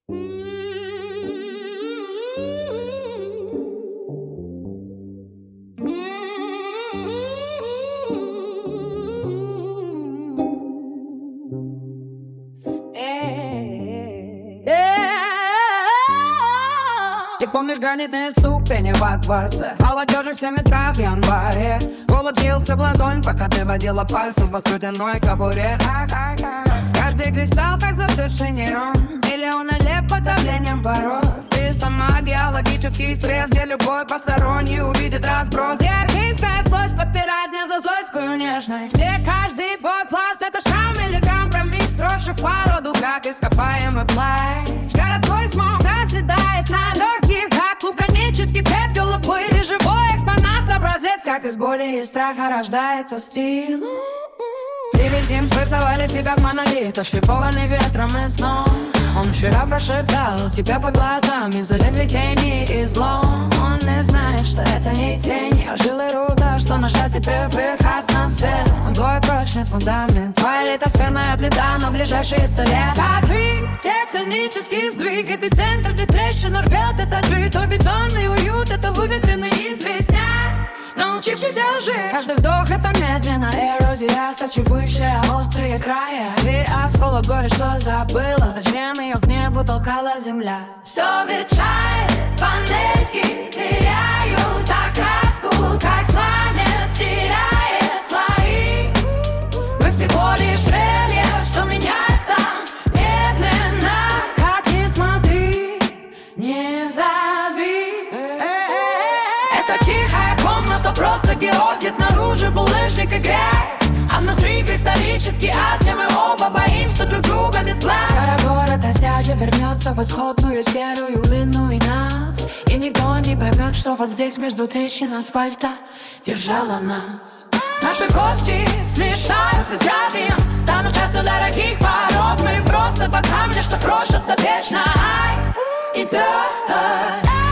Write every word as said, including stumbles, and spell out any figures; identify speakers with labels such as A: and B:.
A: Ты помнишь гранитные ступени во дворце, молодежи в семь утра в январе. Голод лился в ладонь, пока ты водила пальцем по студеной кобуре. Каждый кристалл как застывший нейрон, миллионы лет под давлением пород. Ты сама геологический срез, где любой посторонний увидит разброд. Где архейская злость подпирает мне за злоськую нежность, где каждый твой пласт — это шрам или компромисс, строже породу, как ископаемый плащ. Городской смог оседает на легких, как вулканический пепел и пыль. Ты живой экспонат, образец, как из боли и страха рождается стиль. Девять зим спрессовали тебя в монолит, ошлифованный ветром и сном. Он вчера прошептал тебя по глазам, и залегли тени и злом. Он не знает, что это не тень, а жила руда, что нашла тебе выход на свет. Он твой прочный фундамент, твоя литосферная плита, но ближайшие сто лет. Кадры, тектонический сдвиг, эпицентр, ты трещин рвет этажи. Твой бетонный уют — это выветренный известняк, научившийся лжи. Каждый вдох — это медленная эрозия, стачивающая острые края. Ты осколок горя, что забыла, зачем ее к небу толкала земля. Все ветшает, панельки теряют окраску, как сланец теряет слои. Мы всего лишь рельеф, что меняется медленно. Как ни смотри, не забей. Это тихая комната, просто Георгий. Снаружи булыжник и грязь, а внутри кристаллический ад, где мы оба боимся друг друга без глаз. Скоро город осядет, вернется в исходную серую длину и нас. И никто не поймет, что вот здесь между трещин асфальта держала нас. Наши кости смешаются с гравием, станут частью дорогих пород. Мы просто по камню, что крошатся вечно. Айс идет.